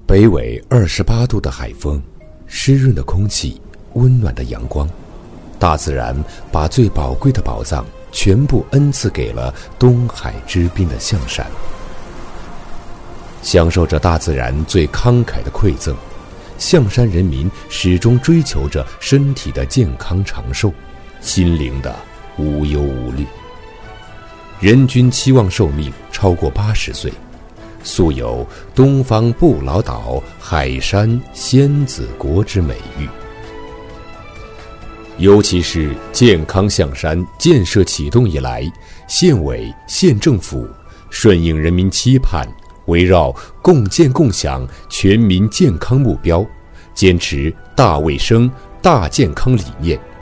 北纬28度的海风，湿润的空气，温暖的阳光，大自然把最宝贵的宝藏全部恩赐给了东海之滨的象山。享受着大自然最慷慨的馈赠，象山人民始终追求着身体的健康长寿，心灵的无忧无虑。人均期望寿命超过80岁，素有东方不老岛海山仙子国之美誉。尤其是健康象山建设启动以来，县委县政府顺应人民期盼，围绕共建共享全民健康目标，坚持大卫生大健康理念，